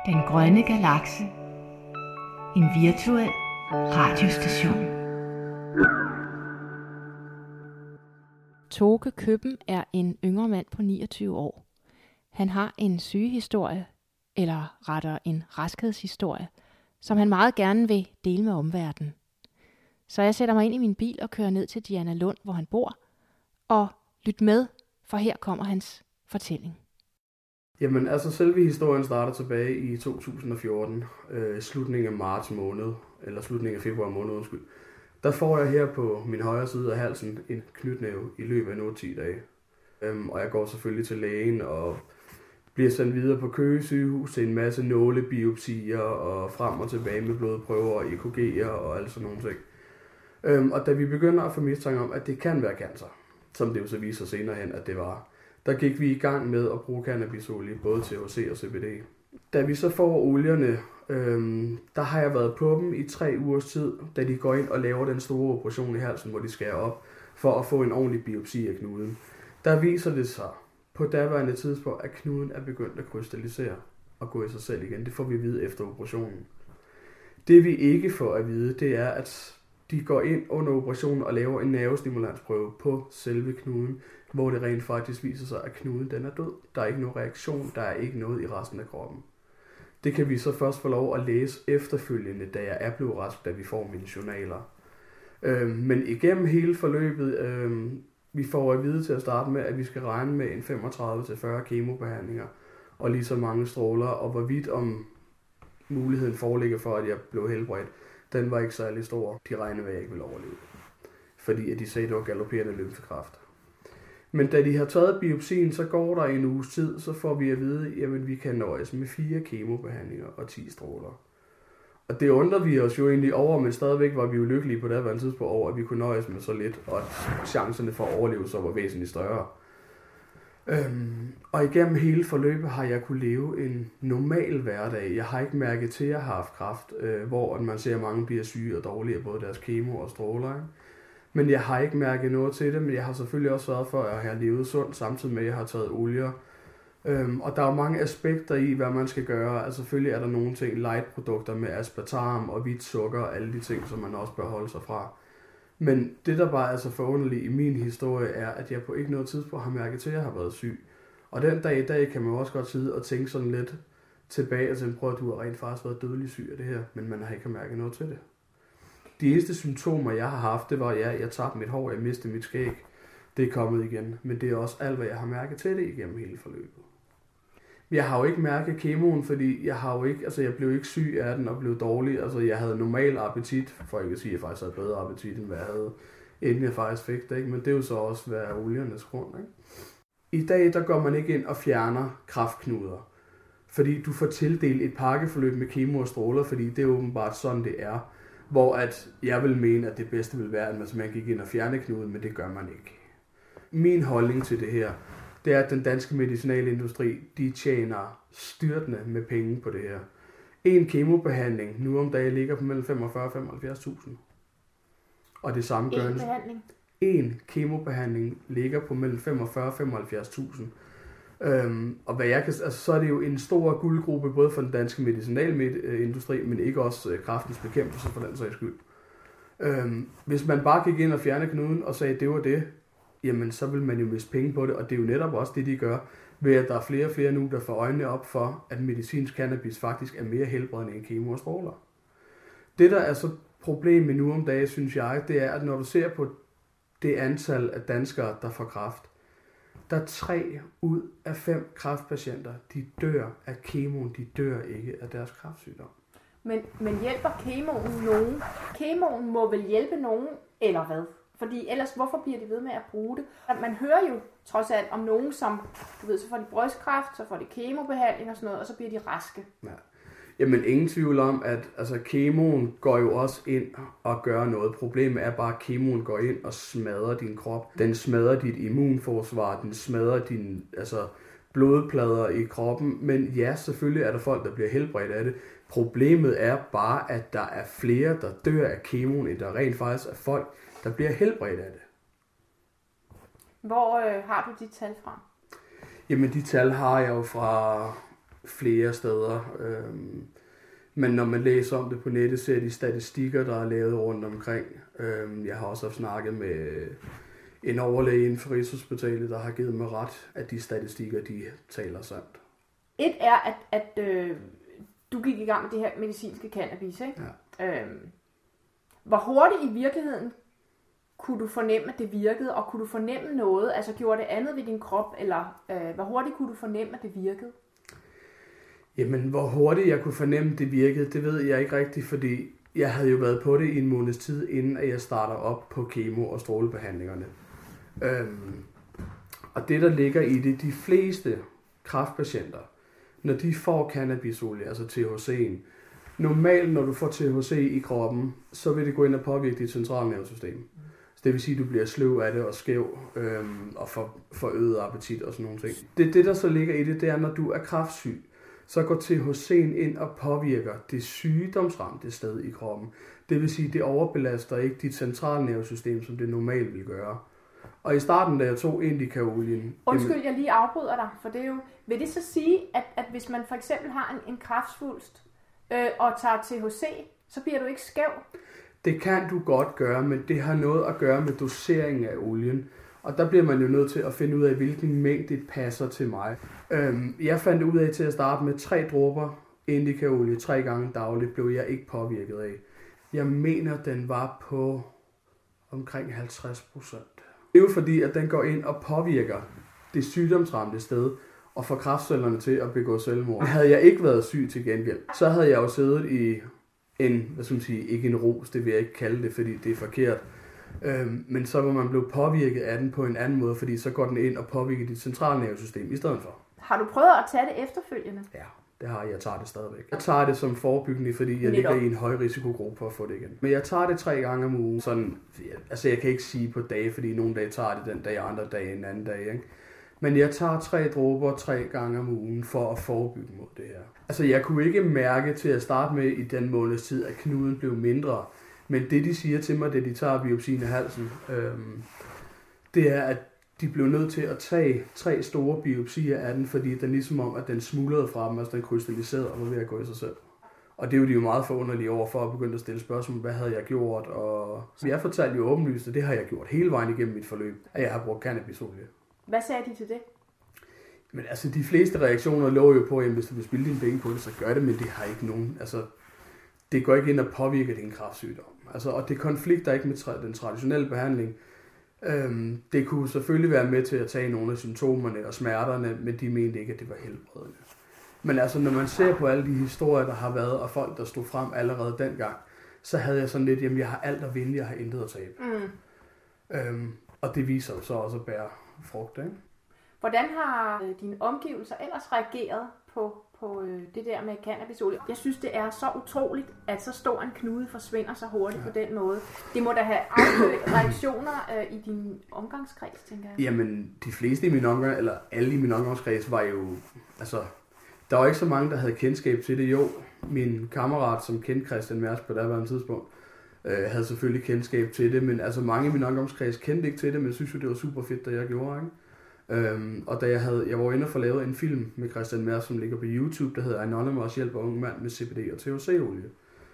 Den grønne galakse. En virtuel radiostation. Toke Køben er en yngre mand på 29 år. Han har en sygehistorie, eller rettere en raskhedshistorie, som han meget gerne vil dele med omverdenen. Så jeg sætter mig ind i min bil og kører ned til Diana Lund, hvor han bor, og lyt med, for her kommer hans fortælling. Jamen altså selve historien starter tilbage i 2014, slutningen af marts måned, eller slutningen af februar måned, undskyld. Der får jeg her på min højre side af halsen en knytnæve i løbet af 8-10 dage. Og jeg går selvfølgelig til lægen og bliver sendt videre på Køge sygehus til en masse nålebiopsier og frem og tilbage med blodprøver og EKG'er og alt sådan nogle ting. Og da vi begynder at få mistanke om, at det kan være cancer, som det jo så viser senere hen, at det var, der gik vi i gang med at bruge cannabisolie, både THC og CBD. Da vi så får olierne, der har jeg været på dem i 3 ugers tid, da de går ind og laver den store operation i halsen, hvor de skærer op, for at få en ordentlig biopsi af knuden. Der viser det sig på daværende tidspunkt, at knuden er begyndt at krystallisere og gå i sig selv igen. Det får vi at vide efter operationen. Det vi ikke får at vide, det er, at de går ind under operationen og laver en nervestimulansprøve på selve knuden, hvor det rent faktisk viser sig, at knuden den er død. Der er ikke nogen reaktion, der er ikke noget i resten af kroppen. Det kan vi så først få lov at læse efterfølgende, da jeg er blevet rask, da vi får mine journaler. Men igennem hele forløbet, vi får at vide til at starte med, at vi skal regne med en 35-40 kemobehandlinger og lige så mange stråler, og hvorvidt om muligheden foreligger for, at jeg blev helbredt, den var ikke særlig stor. De regnede med, at jeg ikke ville overleve, fordi at de sagde, at det var galopperende lymfekræft. Men da de har taget biopsien, så går der en uges tid, så får vi at vide, at vi kan nøjes med 4 kemobehandlinger og 10 stråler. Og det undrer vi os jo egentlig over, men stadigvæk var vi jo lykkelige på det her tidspunkt over, at vi kunne nøjes med så lidt, og at chancerne for at overleve så var væsentligt større. Og igennem hele forløbet har jeg kunne leve en normal hverdag. Jeg har ikke mærket til, at jeg har haft kræft, hvor man ser, at mange bliver syge og dårlige af både deres kemo og stråler. Men jeg har ikke mærket noget til det, men jeg har selvfølgelig også sørget for, at jeg har levet sundt, samtidig med, at jeg har taget olier. Og der er jo mange aspekter i, hvad man skal gøre. Altså selvfølgelig er der nogle ting, light-produkter med aspartam og hvidt sukker og alle de ting, som man også bør holde sig fra. Men det, der bare er så forunderligt i min historie, er, at jeg på ikke noget tidspunkt har mærket til, at jeg har været syg. Og den dag i dag kan man også godt sidde og tænke sådan lidt tilbage og tænke, prøv at du har rent faktisk været dødelig syg af det her, men man har ikke mærket noget til det. De eneste symptomer, jeg har haft, det var, at jeg tabte mit hår, jeg mistede mit skæg. Det er kommet igen, men det er også alt, hvad jeg har mærket til det igennem hele forløbet. Jeg har jo ikke mærket kemoen, fordi jeg blev ikke syg af den og blev dårlig. Altså jeg havde normal appetit, for ikke at sige, at jeg faktisk havde bedre appetit, end hvad jeg havde, inden jeg faktisk fik det. Ikke? Men det er jo så også, hvad er oliernes grund. Ikke? I dag, der går man ikke ind og fjerner kræftknuder, fordi du får tildelt et pakkeforløb med kemo og stråler, fordi det er åbenbart sådan, det er. Hvor at jeg vil mene, at det bedste vil være, at man gik ind og fjerne knuden, men det gør man ikke. Min holdning til det her, det er, at den danske medicinalindustri, de tjener styrtende med penge på det her. En kemobehandling nu om dagen ligger på mellem 45 og 75.000. Og det samme gør en kemobehandling ligger på mellem 45 og 75.000. Og hvad jeg kan, altså, så er det jo en stor guldgruppe, både for den danske medicinalindustri, men ikke også kræftens bekæmpelse for den sags skyld. Hvis man bare gik ind og fjernede knuden og sagde, at det var det, jamen så vil man jo miste penge på det, og det er jo netop også det, de gør, ved at der er flere og flere nu, der får øjnene op for, at medicinsk cannabis faktisk er mere helbredende end kemo og stråler. Det, der er så problemet nu om dagen, synes jeg, det er, at når du ser på det antal af danskere, der får kræft, der er 3 ud af 5 kræftpatienter, de dør af kemoen, de dør ikke af deres kræftsygdom. Men hjælper kemoen nogen? Kemoen må vel hjælpe nogen, eller hvad? Fordi ellers, hvorfor bliver de ved med at bruge det? Man hører jo trods alt om nogen, som, du ved, så får de brystkræft, så får de kemobehandling og sådan noget, og så bliver de raske. Ja. Jamen ingen tvivl om, at altså, kemoen går jo også ind og gør noget. Problemet er bare, at kemoen går ind og smadrer din krop. Den smadrer dit immunforsvar, den smadrer dine blodplader i kroppen. Men ja, selvfølgelig er der folk, der bliver helbredt af det. Problemet er bare, at der er flere, der dør af kemoen, end der rent faktisk er folk, der bliver helbredt af det. Hvor har du de tal fra? Jamen de tal har jeg jo fra flere steder. Men når man læser om det på nettet, ser de statistikker, der er lavet rundt omkring. Jeg har også snakket med en overlæge inden for Rigshospitalet, der har givet mig ret, at de statistikker, de taler sandt. Et er, at du gik i gang med det her medicinske cannabis, ikke? Ja. Hvor hurtigt i virkeligheden kunne du fornemme, at det virkede, og kunne du fornemme noget? Altså gjorde det andet ved din krop, eller hvor hurtigt kunne du fornemme, at det virkede? Jamen, hvor hurtigt jeg kunne fornemme, at det virkede, det ved jeg ikke rigtigt, fordi jeg havde jo været på det i en måneds tid, inden at jeg starter op på kemo- og strålebehandlingerne. Og det, der ligger i det, de fleste kræftpatienter, når de får cannabisolie, altså THC'en, normalt, når du får THC i kroppen, så vil det gå ind og påvirke dit centralnervesystem. Så det vil sige, at du bliver sløv af det og skæv, og får øget appetit og sådan nogle ting. Det, der så ligger i det, det er, når du er kræftsyg, så går THC'en ind og påvirker det sygdomsramte sted i kroppen. Det vil sige, at det overbelaster ikke dit centralnervesystem, som det normalt vil gøre. Og i starten, da jeg tog indica-olien... Undskyld, jeg lige afbryder dig, for det er jo... Vil det så sige, at hvis man for eksempel har en kræftsvulst og tager THC, så bliver du ikke skæv? Det kan du godt gøre, men det har noget at gøre med doseringen af olien. Og der bliver man jo nødt til at finde ud af, hvilken mængde det passer til mig. Jeg fandt ud af til at starte med 3 dråber indica-olie 3 gange dagligt, blev jeg ikke påvirket af. Jeg mener, den var på omkring 50%. Det er jo fordi, at den går ind og påvirker det sygdomsramte sted, og får kræftcellerne til at begå selvmord. Havde jeg ikke været syg til gengæld, så havde jeg jo siddet i en, ikke en ros, det vil jeg ikke kalde det, fordi det er forkert. Men så var man blevet påvirket af den på en anden måde, fordi så går den ind og påvirker dit centralnervesystem i stedet for. Har du prøvet at tage det efterfølgende? Ja, det har jeg. Jeg tager det stadigvæk. Jeg tager det som forebyggende, fordi jeg ligger i en høj risikogruppe for at få det igen. Men jeg tager det 3 gange om ugen. Sådan, altså jeg kan ikke sige på dage, fordi nogle dage tager det den dag, andre dage en anden dag, ikke? Men jeg tager 3 dråber 3 gange om ugen for at forebygge mod det her. Altså jeg kunne ikke mærke til at starte med i den måneds tid, at knuden blev mindre. Men det de siger til mig, da de tager biopsien af halsen, det er, at de blev nødt til at tage 3 store biopsier af den, fordi den ligesom om, at den smuldrede fra dem, altså den krystalliserede og var ved at gå i sig selv. Og det er jo de jo meget forunderlige over for at begynde at stille spørgsmål, hvad havde jeg gjort? Og jeg fortalte jo åbenlyst, at det har jeg gjort hele vejen igennem mit forløb, at jeg har brugt cannabisolie. Hvad sagde de til det? Men altså, de fleste reaktioner lå jo på, at hvis du vil spilde dine penge på det, så gør det, men det har ikke nogen, altså, det går ikke ind og påvirker din kræftsygdom. Altså, og det konflikter ikke med den traditionelle behandling. Det kunne selvfølgelig være med til at tage nogle af symptomerne og smerterne, men de mente ikke, at det var helbredende. Men altså, når man ser på alle de historier, der har været, og folk, der stod frem allerede dengang, så havde jeg sådan lidt, jamen jeg har alt at vinde, jeg har intet at tabe. Og det viser jo så også at bære frugt, ikke? Hvordan har dine omgivelser ellers reageret på det der med cannabisolie? Jeg synes, det er så utroligt, at så stor en knude forsvinder så hurtigt på den måde. Det må da have affødt reaktioner i din omgangskreds, tænker jeg. Jamen, de fleste i min omgang, eller alle i min omgangskreds, var jo, altså, der var ikke så mange, der havde kendskab til det. Jo, min kammerat, som kendte Christian Mærsk på daværende tidspunkt, havde selvfølgelig kendskab til det, men altså mange i min omgangskreds kendte ikke til det, men synes jo, det var super fedt, da jeg gjorde, ikke? Og da jeg var inde og få lavet en film med Christian Mærsk, som ligger på YouTube, der hedder Anonymous hjælper unge mand med CBD og THC-olie.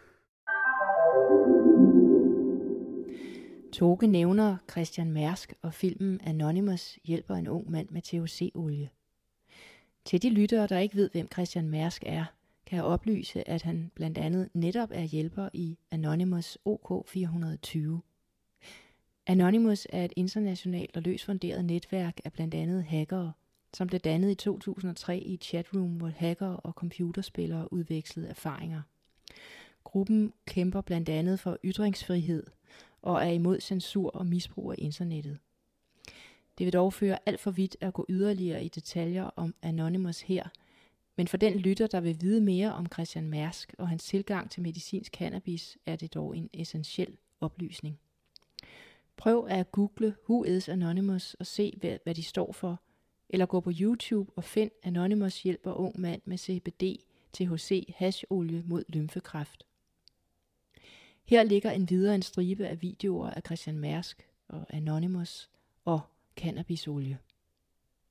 Toke nævner Christian Mærsk og filmen Anonymous hjælper en ung mand med THC-olie. Til de lyttere, der ikke ved, hvem Christian Mærsk er, kan jeg oplyse, at han blandt andet netop er hjælper i Anonymous OK 420. Anonymous er et internationalt og løst funderet netværk af blandt andet hackere, som blev dannet i 2003 i et chatroom, hvor hackere og computerspillere udvekslede erfaringer. Gruppen kæmper blandt andet for ytringsfrihed og er imod censur og misbrug af internettet. Det vil dog føre alt for vidt at gå yderligere i detaljer om Anonymous her, men for den lytter, der vil vide mere om Christian Mærsk og hans tilgang til medicinsk cannabis, er det dog en essentiel oplysning. Prøv at google Who is Anonymous og se, hvad de står for, eller gå på YouTube og find Anonymous hjælper ung mand med CBD, THC, hasholie mod lymfekræft. Her ligger endvidere en stribe af videoer af Christian Mærsk og Anonymous og cannabisolie.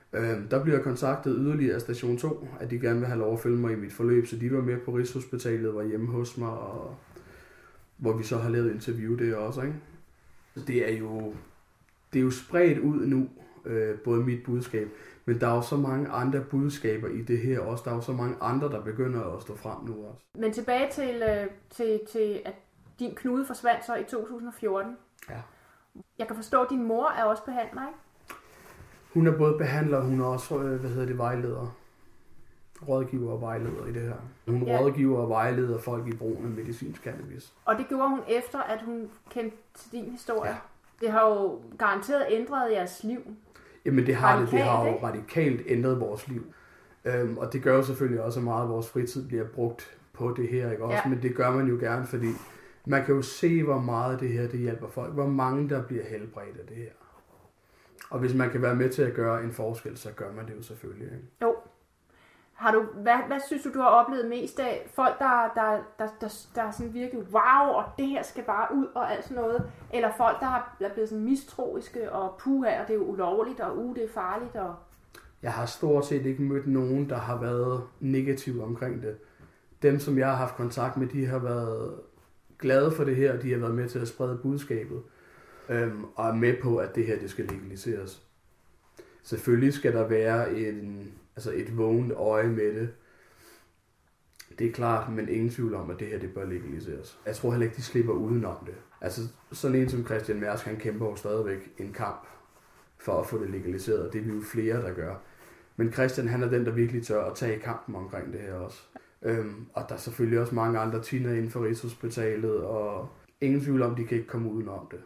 Der bliver jeg kontaktet yderligere af Station 2, at de gerne vil have lov at følge mig i mit forløb, så de var med på Rigshospitalet, var hjemme hos mig, og hvor vi så har lavet interview der også, ikke? Det er jo spredt ud nu, både mit budskab, men der er jo så mange andre budskaber i det her også. Der er jo så mange andre, der begynder at stå frem nu også. Men tilbage til at din knude forsvandt så i 2014. Ja. Jeg kan forstå, at din mor er også behandler, ikke? Hun er både behandler, og hun er også, vejleder. Rådgiver og vejleder i det her. Hun rådgiver og vejleder folk i brugen af medicinsk cannabis. Og det gjorde hun efter, at hun kendte til din historie. Ja. Det har jo garanteret ændret jeres liv. Jamen det har radikalt, det. Det har jo ikke? radikalt ændret vores liv. Og det gør jo selvfølgelig også, at meget af vores fritid bliver brugt på det her, ikke også? Ja. Men det gør man jo gerne, fordi man kan jo se, hvor meget det her det hjælper folk. Hvor mange der bliver helbredt af det her. Og hvis man kan være med til at gøre en forskel, så gør man det jo selvfølgelig, ikke? Jo. Hvad synes du har oplevet mest af? Folk, der er sådan virkelig, wow, og det her skal bare ud og alt sådan noget. Eller folk, der er blevet sådan mistroiske og puha, og det er jo ulovligt, og det er farligt. Og... Jeg har stort set ikke mødt nogen, der har været negative omkring det. Dem, som jeg har haft kontakt med, de har været glade for det her, og de har været med til at sprede budskabet. Og er med på, at det her det skal legaliseres. Selvfølgelig skal der være et vågent øje med det. Det er klart, men ingen tvivl om, at det her det bør legaliseres. Jeg tror heller ikke, de slipper udenom det. Altså sådan en som Christian Mærsk, han kæmper jo stadigvæk en kamp for at få det legaliseret, og det er vi jo flere, der gør. Men Christian, han er den, der virkelig tør at tage kampen omkring det her også. Og der er selvfølgelig også mange andre tiner inden for Rigshospitalet, og ingen tvivl om, de kan ikke komme udenom det.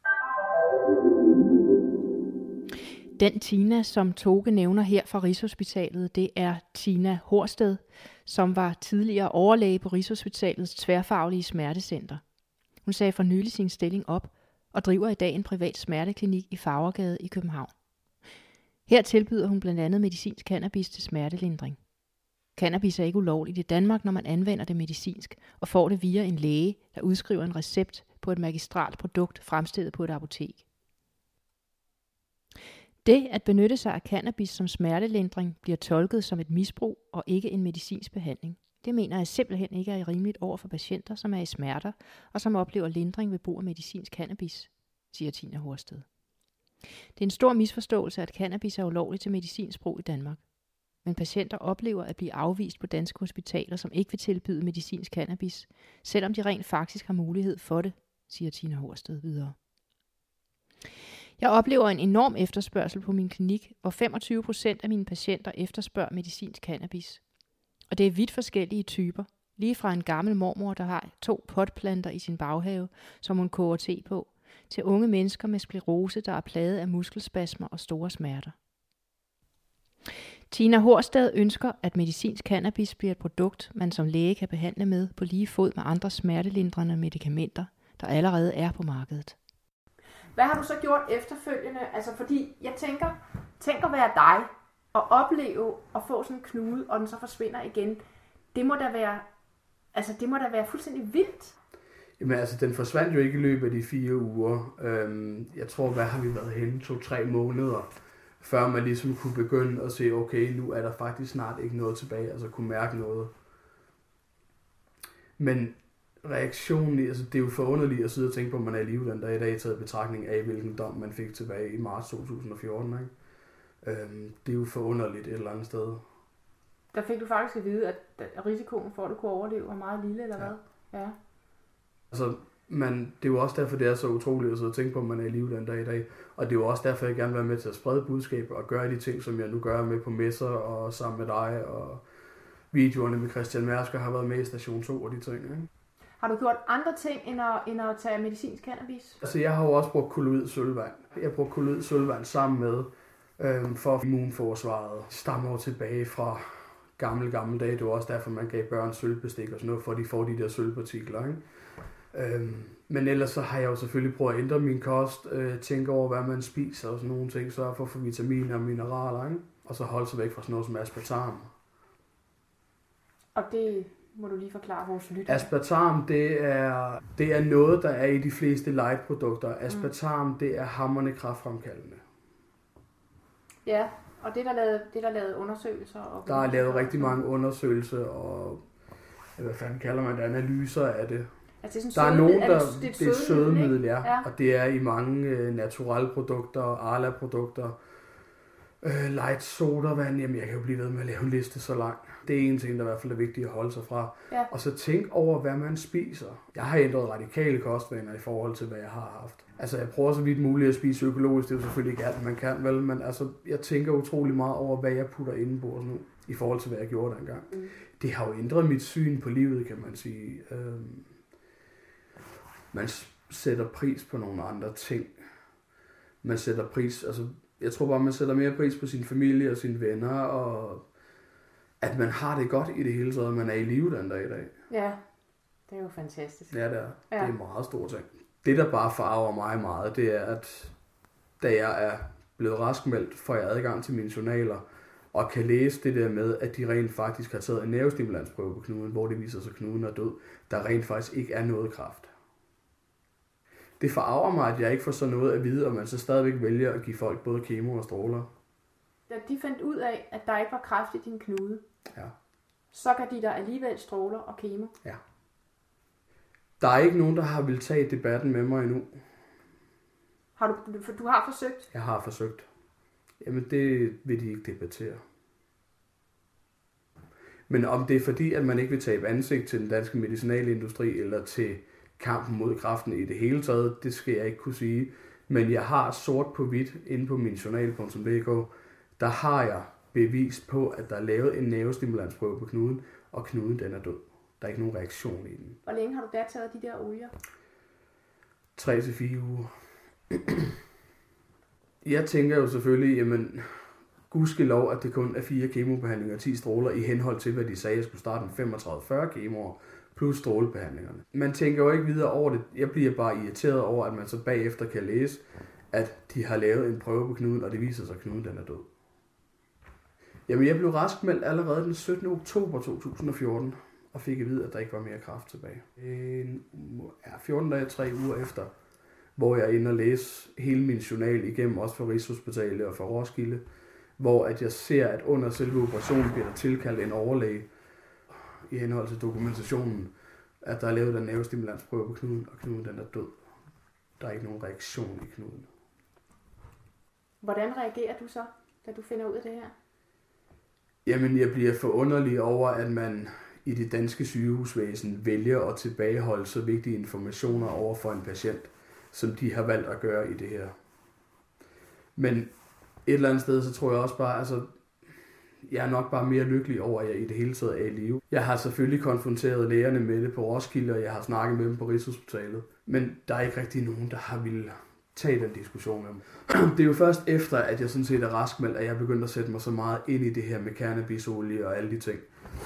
Den Tina, som Toge nævner her fra Rigshospitalet, det er Tina Horsted, som var tidligere overlæge på Rigshospitalets tværfaglige smertecenter. Hun sagde for nylig sin stilling op og driver i dag en privat smerteklinik i Farvergade i København. Her tilbyder hun blandt andet medicinsk cannabis til smertelindring. Cannabis er ikke ulovligt i Danmark, når man anvender det medicinsk og får det via en læge, der udskriver en recept på et magistralt produkt fremstillet på et apotek. Det at benytte sig af cannabis som smertelindring bliver tolket som et misbrug og ikke en medicinsk behandling. Det mener jeg simpelthen ikke er rimeligt over for patienter, som er i smerter og som oplever lindring ved brug af medicinsk cannabis, siger Tina Horsted. Det er en stor misforståelse, at cannabis er ulovligt til medicinsk brug i Danmark. Men patienter oplever at blive afvist på danske hospitaler, som ikke vil tilbyde medicinsk cannabis, selvom de rent faktisk har mulighed for det, siger Tina Horsted videre. Jeg oplever en enorm efterspørgsel på min klinik, hvor 25% af mine patienter efterspørger medicinsk cannabis. Og det er vidt forskellige typer. Lige fra en gammel mormor, der har 2 potplanter i sin baghave, som hun koger te på, til unge mennesker med sklerose, der er plaget af muskelspasmer og store smerter. Tina Horsted ønsker, at medicinsk cannabis bliver et produkt, man som læge kan behandle med på lige fod med andre smertelindrende medicamenter, der allerede er på markedet. Hvad har du så gjort efterfølgende? Altså fordi jeg tænker at være dig og opleve at få sådan en knude, og den så forsvinder igen. Det må da være fuldstændig vildt. Jamen altså, den forsvandt jo ikke i løbet af de 4 uger. Jeg tror, hvad har vi været henne? 2-3 måneder, før man ligesom kunne begynde at se, okay, nu er der faktisk snart ikke noget tilbage, altså kunne mærke noget. Men reaktionen, altså det er jo forunderligt at sidde og tænke på, at man er i live den dag i dag, taget betragtning af, hvilken dom man fik tilbage i marts 2014, ikke? Det er jo forunderligt et eller andet sted. Der fik du faktisk at vide, at risikoen for, at du kunne overleve, var meget lille, eller hvad? Ja. Altså, det er jo også derfor, det er så utroligt at sidde og tænke på, at man er i live den dag i dag. Og det er jo også derfor, jeg gerne vil være med til at sprede budskaber og gøre de ting, som jeg nu gør med på messer og sammen med dig, og videoerne med Christian Mærsk har været med i Station 2 og de ting, ikke? Har du gjort andre ting, end at tage medicinsk cannabis? Altså, jeg har jo også brugt kolloid sølvvand. Jeg brugt kolloid sølvvand sammen med for immunforsvaret. Stammer tilbage fra gamle dage. Det var også derfor, man gav børn sølvbestik og sådan noget, for de får de der sølvpartikler, ikke? Men ellers så har jeg jo selvfølgelig prøvet at ændre min kost, tænke over, hvad man spiser og sådan nogle ting, sørge for at få vitaminer og mineraler, ikke? Og så holde sig væk fra sådan noget som aspartam. Og det må du lige forklare vores lytter. Aspartam, det er noget, der er i de fleste light-produkter. Aspartam, det er hamrende kræftfremkaldende. Ja, Og det er der lavet undersøgelser? Og der er lavet rigtig mange undersøgelser, og hvad fanden kalder man det, analyser af det. Altså det er der er nogen, der det er et sødemiddel, ja. Og det er i mange naturelle produkter, Arla-produkter, light sodavand, jamen jeg kan jo blive ved med at lave en liste så lang. Det er en ting, der i hvert fald er vigtigt at holde sig fra. Ja. Og så tænk over, hvad man spiser. Jeg har ændret radikale kostvaner i forhold til, hvad jeg har haft. Altså jeg prøver så vidt muligt at spise økologisk, det er jo selvfølgelig ikke alt, man kan vel, men altså jeg tænker utrolig meget over, hvad jeg putter indenbords nu, i forhold til, hvad jeg gjorde dengang. Det har jo ændret mit syn på livet, kan man sige. Man sætter pris på nogle andre ting. Man sætter pris, altså jeg tror bare, man sætter mere pris på sin familie og sine venner, og at man har det godt i det hele taget, man er i live den dag i dag. Ja, det er jo fantastisk. Ja, det er. Ja. Det er en meget stor ting. Det, der bare farver mig meget, det er, at da jeg er blevet raskmeldt, får jeg adgang til mine journaler, og kan læse det der med, at de rent faktisk har taget en nervestimulansprøve på knuden, hvor det viser sig, at knuden er død. Der rent faktisk ikke er noget kræft. Det farver mig, at jeg ikke får så noget at vide, og man så stadigvæk vælger at give folk både kemo og stråler. Da de fandt ud af, at der ikke var kræft i din knude, ja. Så kan de der alligevel stråler og kemo. Ja. Der er ikke nogen, der har vil tage debatten med mig endnu. Du har forsøgt? Jeg har forsøgt. Jamen det vil de ikke debattere. Men om det er fordi, at man ikke vil tabe ansigt til den danske medicinalindustri, eller til kampen mod kræften i det hele taget, det skal jeg ikke kunne sige. Men jeg har sort på hvidt inde på min journal.dk, der har jeg bevis på, at der er lavet en nervestimulansprøve på knuden, og knuden den er død. Der er ikke nogen reaktion i den. Hvor længe har du der taget de der olier? 3-4 uger. Jeg tænker jo selvfølgelig, jamen, gudskelov, at det kun er 4 kemobehandlinger og 10 stråler, i henhold til, hvad de sagde, jeg skulle starte med 35-40 kemoer, plus strålebehandlingerne. Man tænker jo ikke videre over det. Jeg bliver bare irriteret over, at man så bagefter kan læse, at de har lavet en prøve på knuden, og det viser sig, at knuden den er død. Jamen, jeg blev raskmeldt allerede den 17. oktober 2014, og fik at vide, at der ikke var mere kræft tilbage. 14 dage, 3 uger efter, hvor jeg er inde og læse hele min journal igennem, også for Rigshospitalet og for Roskilde, hvor at jeg ser, at under selve operationen bliver der tilkaldt en overlæge i henhold til dokumentationen, at der er lavet en nervestimulansprøve på knuden, og knuden den er død. Der er ikke nogen reaktion i knuden. Hvordan reagerer du så, da du finder ud af det her? Jamen, jeg bliver forunderlig over, at man i det danske sygehusvæsen vælger at tilbageholde så vigtige informationer over for en patient, som de har valgt at gøre i det her. Men et eller andet sted, så tror jeg også bare, altså, jeg er nok bare mere lykkelig over, at jeg i det hele taget er i live. Jeg har selvfølgelig konfronteret lægerne med det på Roskilde, og jeg har snakket med dem på Rigshospitalet. Men der er ikke rigtig nogen, der har ville tage den diskussion om. Det er jo først efter, at jeg sådan set er raskmeldt, at jeg begyndte at sætte mig så meget ind i det her med cannabisolie og alle de ting.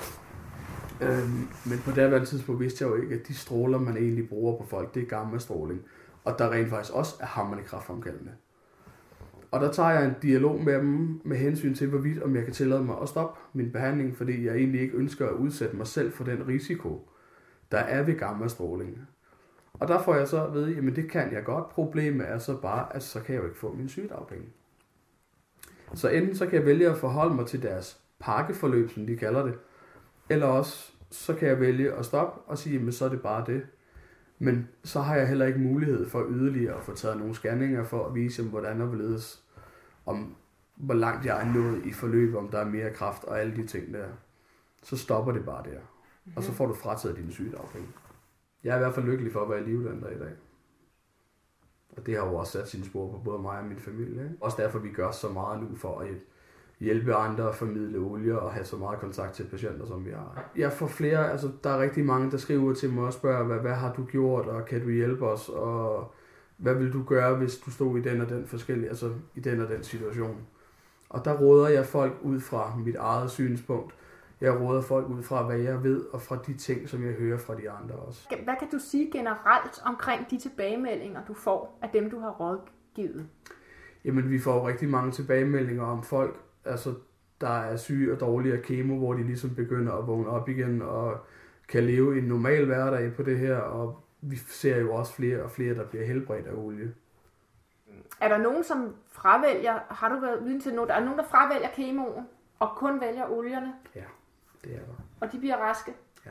Men på det tidspunkt vidste jeg jo ikke, at de stråler, man egentlig bruger på folk, det er gammastråling. Og der rent faktisk også er hamrende kræftfremkaldende. Og der tager jeg en dialog med dem med hensyn til, hvorvidt om jeg kan tillade mig at stoppe min behandling, fordi jeg egentlig ikke ønsker at udsætte mig selv for den risiko, der er ved gammastråling. Og der får jeg så at vide, jamen det kan jeg godt. Problemet er så bare, at så kan jeg jo ikke få min sygedagpenge. Så enten så kan jeg vælge at forholde mig til deres pakkeforløb, som de kalder det, eller også så kan jeg vælge at stoppe og sige, jamen så er det bare det. Men så har jeg heller ikke mulighed for yderligere at få taget nogle scanninger for at vise, hvordan og hvorledes, om hvor langt jeg er nået i forløbet, om der er mere kræft og alle de ting der. Så stopper det bare der. Og så får du frataget dine sygedagpenge. Jeg er i hvert fald lykkelig for at være i live den dag i dag. Og det har jo også sat sine spor på både mig og min familie. Ikke? Også derfor vi gør så meget nu for at hjælpe andre at formidle olie og have så meget kontakt til patienter, som vi har. Jeg får flere, altså der er rigtig mange, der skriver til mig og spørger, hvad har du gjort, og kan du hjælpe os, og hvad vil du gøre, hvis du stod i den og den forskellige, altså i den og den situation. Og der råder jeg folk ud fra mit eget synspunkt. Jeg råder folk ud fra, hvad jeg ved, og fra de ting, som jeg hører fra de andre også. Hvad kan du sige generelt omkring de tilbagemeldinger, du får af dem, du har rådgivet? Jamen, vi får rigtig mange tilbagemeldinger om folk, altså, der er syge og dårlige af kemo, hvor de ligesom begynder at vågne op igen og kan leve en normal hverdag på det her. Og vi ser jo også flere og flere, der bliver helbredt af olie. Er der nogen, som fravælger, har du været viden til noget, der er nogen, der fravælger kemoen og kun vælger olierne? Ja, det er der. Og de bliver raske? Ja.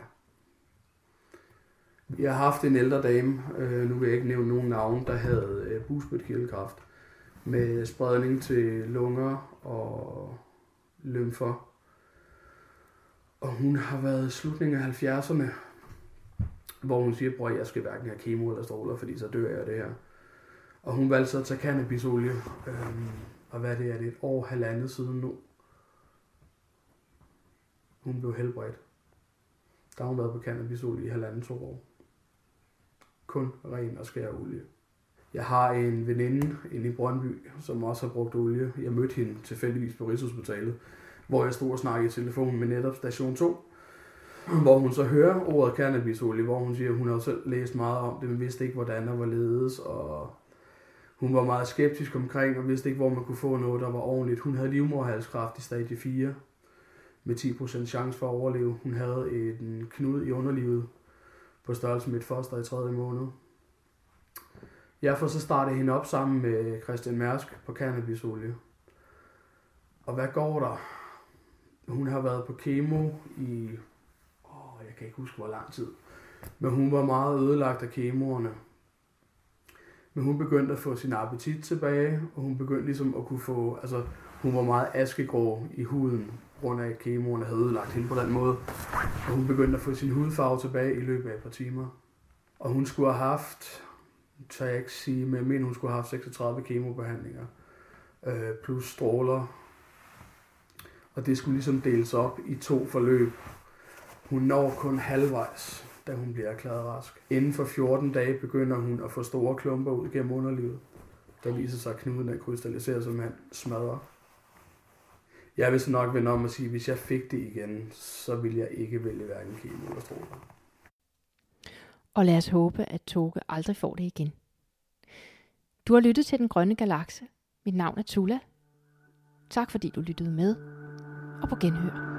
Jeg har haft en ældre dame, nu vil jeg ikke nævne nogen navn, der havde bugspytkirtelkræft med spredning til lunger og lymfer. Og hun har været i slutningen af 70'erne, hvor hun siger, bror, jeg skal hverken have kemo eller stråler, fordi så dør jeg af det her. Og hun valgte så at tage cannabisolie, og hvad det er, det er 1 år, 1,5 siden nu. Hun blev helbredt. Der har hun været på cannabisolie i 1,5-2 år. Kun ren og skær olie. Jeg har en veninde inde i Brøndby, som også har brugt olie. Jeg mødte hende tilfældigvis på Rigshospitalet, hvor jeg stod og snakkede i telefonen med netop station 2. Hvor hun så hører ordet cannabisolie, hvor hun siger, at hun har selv læst meget om det, men vidste ikke, hvordan der var ledes, og hun var meget skeptisk omkring, og vidste ikke, hvor man kunne få noget, der var ordentligt. Hun havde livmoderhalskræft i stadie 4, med 10% chance for at overleve. Hun havde en knude i underlivet, på størrelse med et foster i 3. måned. Jeg får så startet hende op sammen med Christian Mærsk på cannabisolie. Og hvad går der? Hun har været på kemo i, jeg kan ikke huske hvor lang tid, men hun var meget ødelagt af kemoerne. Men hun begyndte at få sin appetit tilbage, og hun begyndte ligesom at kunne få, hun var meget askegrå i huden, på grund af at kemoerne havde ødelagt hende på den måde. Og hun begyndte at få sin hudfarve tilbage i løbet af et par timer. Og hun skulle have haft, tør jeg ikke sige, men hun skulle have haft 36 kemobehandlinger, plus stråler. Og det skulle ligesom deles op i 2 forløb. Hun når kun halvvejs, da hun bliver erklæret rask. Inden for 14 dage begynder hun at få store klumper ud gennem underlivet. Der viser sig, at knuden er krystalliseret, som han smadrer. Jeg vil så nok vende om at sige, at hvis jeg fik det igen, så ville jeg ikke vælge hverken kemo eller stråler. Og lad os håbe, at Toke aldrig får det igen. Du har lyttet til Den Grønne Galakse. Mit navn er Tulla. Tak fordi du lyttede med, og på genhør.